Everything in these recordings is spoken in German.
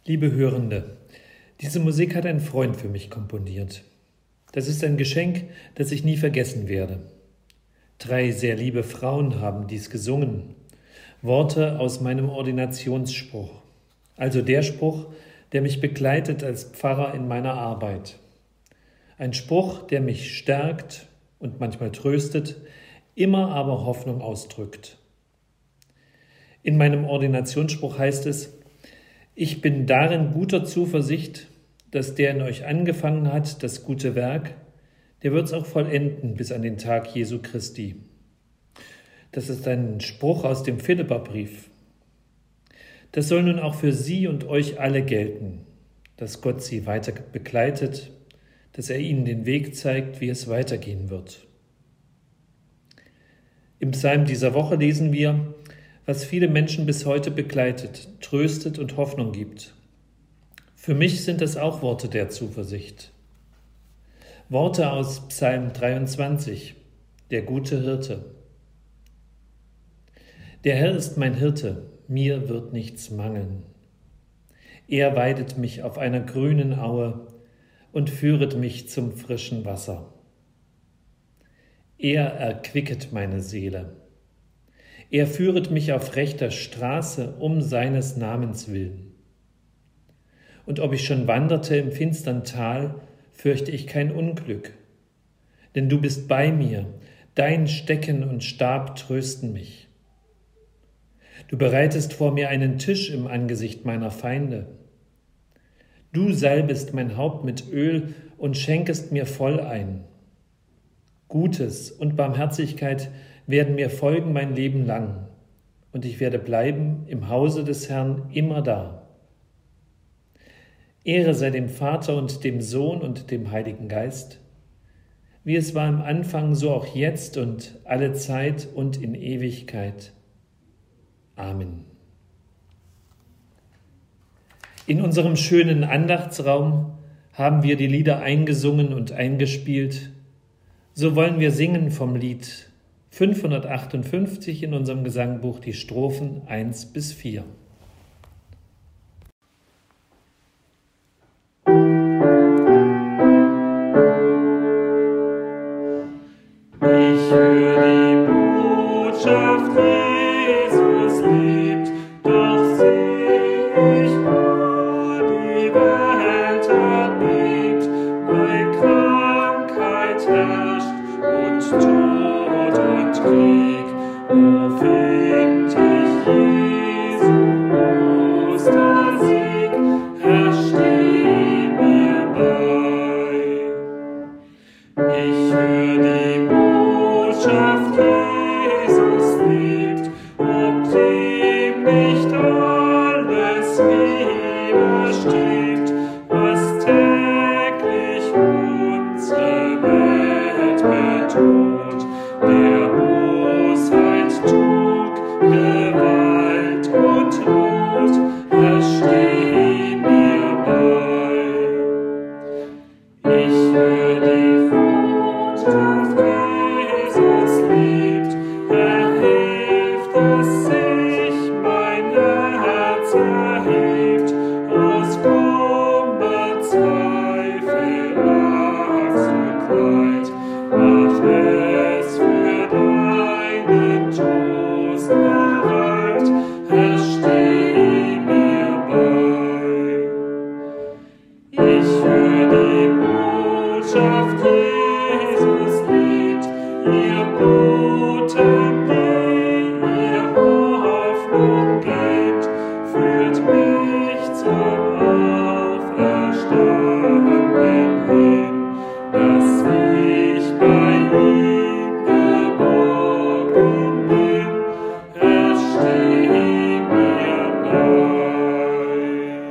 Liebe Hörende, diese Musik hat ein Freund für mich komponiert. Das ist ein Geschenk, das ich nie vergessen werde. 3 sehr liebe Frauen haben dies gesungen. Worte aus meinem Ordinationsspruch. Also der Spruch, der mich begleitet als Pfarrer in meiner Arbeit. Ein Spruch, der mich stärkt und manchmal tröstet, immer aber Hoffnung ausdrückt. In meinem Ordinationsspruch heißt es: Ich bin darin guter Zuversicht, dass der in euch angefangen hat, das gute Werk, der wird es auch vollenden bis an den Tag Jesu Christi. Das ist ein Spruch aus dem Philipperbrief. Das soll nun auch für Sie und euch alle gelten, dass Gott Sie weiter begleitet, dass er Ihnen den Weg zeigt, wie es weitergehen wird. Im Psalm dieser Woche lesen wir, was viele Menschen bis heute begleitet, tröstet und Hoffnung gibt. Für mich sind es auch Worte der Zuversicht. Worte aus Psalm 23, der gute Hirte. Der Herr ist mein Hirte, mir wird nichts mangeln. Er weidet mich auf einer grünen Aue und führet mich zum frischen Wasser. Er erquicket meine Seele. Er führet mich auf rechter Straße um seines Namens willen. Und ob ich schon wanderte im finstern Tal, fürchte ich kein Unglück. Denn du bist bei mir, dein Stecken und Stab trösten mich. Du bereitest vor mir einen Tisch im Angesicht meiner Feinde. Du salbest mein Haupt mit Öl und schenkest mir voll ein. Gutes und Barmherzigkeit werden mir folgen mein Leben lang, und ich werde bleiben im Hause des Herrn immer da. Ehre sei dem Vater und dem Sohn und dem Heiligen Geist, wie es war im Anfang, so auch jetzt und alle Zeit und in Ewigkeit. Amen. In unserem schönen Andachtsraum haben wir die Lieder eingesungen und eingespielt. So wollen wir singen vom Lied 558 in unserem Gesangbuch die Strophen 1 bis 4. Ich höre die Botschaft, Jesus lebt, doch seh ich nur, die Welt erbebt, weil Krankheit herrscht und Tod und Krieg. Wo find ich Jesu Ostersieg? Herr, steh mir bei. Ich höre die Botschaft, Jesus lebt, ob dem nicht alles widerstrebt, was täglich unsere Welt bedroht, der Bosheit, Trug, Gewalt und Not. Herr, steh mir bei. Ich höre die Botschaft, Jesus lebt, er hilft, dass sich mein Herz erhebt, aus Kummer, Zweifel, Angst und Leid. Mach es für deinen Trost bereit, Herr, steh mir bei. Ich höre die Botschaft, Jesus lebt, ihr Boten, die ihr Hoffnung gebt, führt mich zum Auferstandenen hin, dass ich bei ihm geborgen bin. Herr, steh mir bei.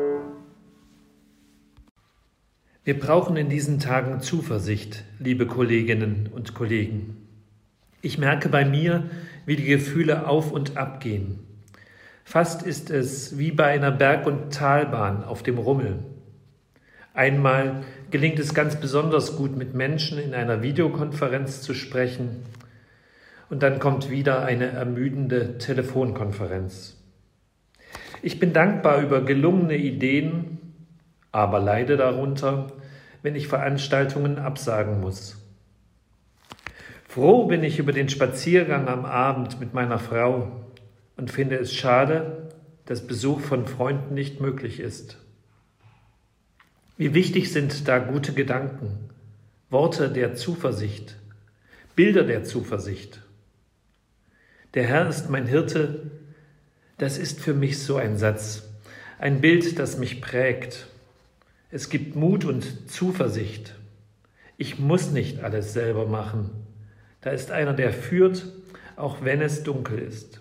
Wir brauchen in diesen Tagen Zuversicht, liebe Kolleginnen und Kollegen. Ich merke bei mir, wie die Gefühle auf und ab gehen. Fast ist es wie bei einer Berg- und Talbahn auf dem Rummel. Einmal gelingt es ganz besonders gut, mit Menschen in einer Videokonferenz zu sprechen, und dann kommt wieder eine ermüdende Telefonkonferenz. Ich bin dankbar über gelungene Ideen, aber leide darunter, wenn ich Veranstaltungen absagen muss. Froh bin ich über den Spaziergang am Abend mit meiner Frau und finde es schade, dass Besuch von Freunden nicht möglich ist. Wie wichtig sind da gute Gedanken, Worte der Zuversicht, Bilder der Zuversicht. Der Herr ist mein Hirte, das ist für mich so ein Satz, ein Bild, das mich prägt. Es gibt Mut und Zuversicht. Ich muss nicht alles selber machen. Da ist einer, der führt, auch wenn es dunkel ist.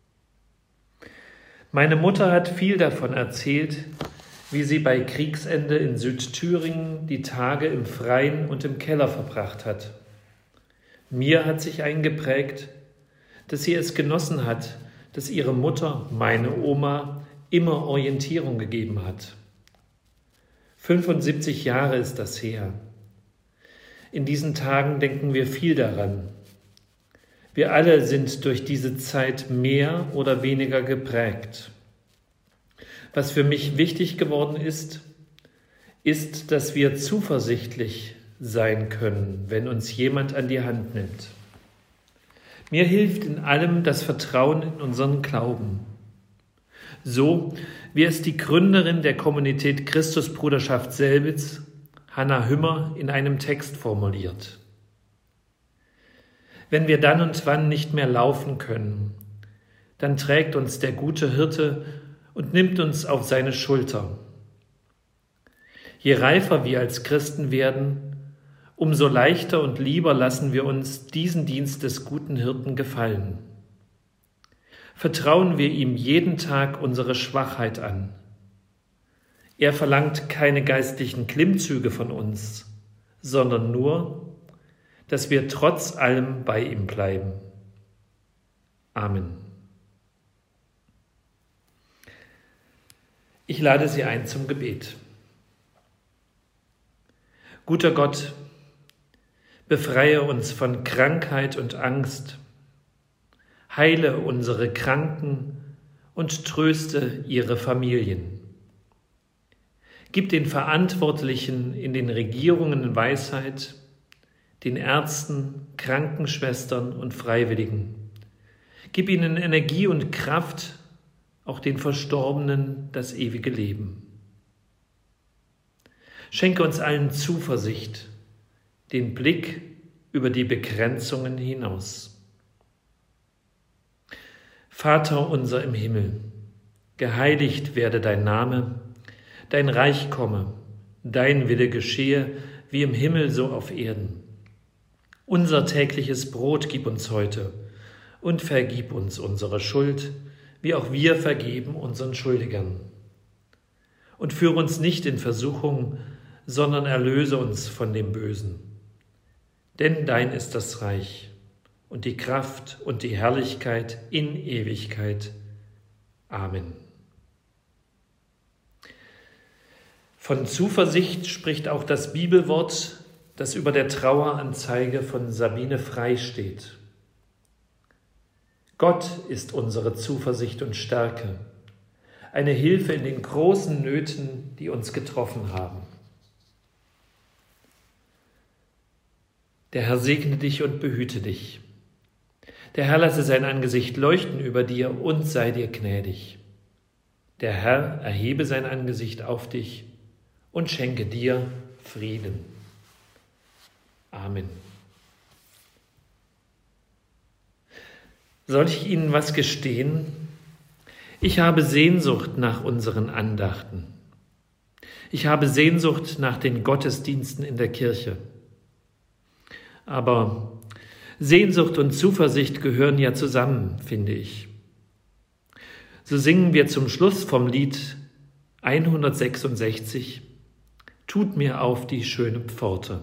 Meine Mutter hat viel davon erzählt, wie sie bei Kriegsende in Südthüringen die Tage im Freien und im Keller verbracht hat. Mir hat sich eingeprägt, dass sie es genossen hat, dass ihre Mutter, meine Oma, immer Orientierung gegeben hat. 75 Jahre ist das her. In diesen Tagen denken wir viel daran. Wir alle sind durch diese Zeit mehr oder weniger geprägt. Was für mich wichtig geworden ist, dass wir zuversichtlich sein können, wenn uns jemand an die Hand nimmt. Mir hilft in allem das Vertrauen in unseren Glauben. So wie es die Gründerin der Kommunität Christusbruderschaft Selbitz, Hanna Hümmer, in einem Text formuliert. Wenn wir dann und wann nicht mehr laufen können, dann trägt uns der gute Hirte und nimmt uns auf seine Schulter. Je reifer wir als Christen werden, umso leichter und lieber lassen wir uns diesen Dienst des guten Hirten gefallen. Vertrauen wir ihm jeden Tag unsere Schwachheit an. Er verlangt keine geistlichen Klimmzüge von uns, sondern nur, dass wir trotz allem bei ihm bleiben. Amen. Ich lade Sie ein zum Gebet. Guter Gott, befreie uns von Krankheit und Angst, heile unsere Kranken und tröste ihre Familien. Gib den Verantwortlichen in den Regierungen Weisheit, den Ärzten, Krankenschwestern und Freiwilligen. Gib ihnen Energie und Kraft, auch den Verstorbenen das ewige Leben. Schenke uns allen Zuversicht, den Blick über die Begrenzungen hinaus. Vater unser im Himmel, geheiligt werde dein Name, dein Reich komme, dein Wille geschehe, wie im Himmel so auf Erden. Unser tägliches Brot gib uns heute und vergib uns unsere Schuld, wie auch wir vergeben unseren Schuldigern. Und führe uns nicht in Versuchung, sondern erlöse uns von dem Bösen. Denn dein ist das Reich und die Kraft und die Herrlichkeit in Ewigkeit. Amen. Von Zuversicht spricht auch das Bibelwort, das über der Traueranzeige von Sabine Frei steht. Gott ist unsere Zuversicht und Stärke, eine Hilfe in den großen Nöten, die uns getroffen haben. Der Herr segne dich und behüte dich. Der Herr lasse sein Angesicht leuchten über dir und sei dir gnädig. Der Herr erhebe sein Angesicht auf dich und schenke dir Frieden. Amen. Soll ich Ihnen was gestehen? Ich habe Sehnsucht nach unseren Andachten. Ich habe Sehnsucht nach den Gottesdiensten in der Kirche. Aber Sehnsucht und Zuversicht gehören ja zusammen, finde ich. So singen wir zum Schluss vom Lied 166, Tut mir auf die schöne Pforte.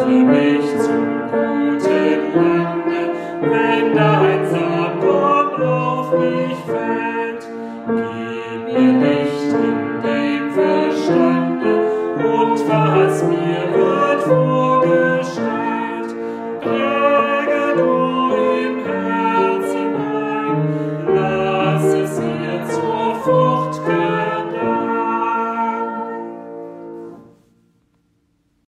mich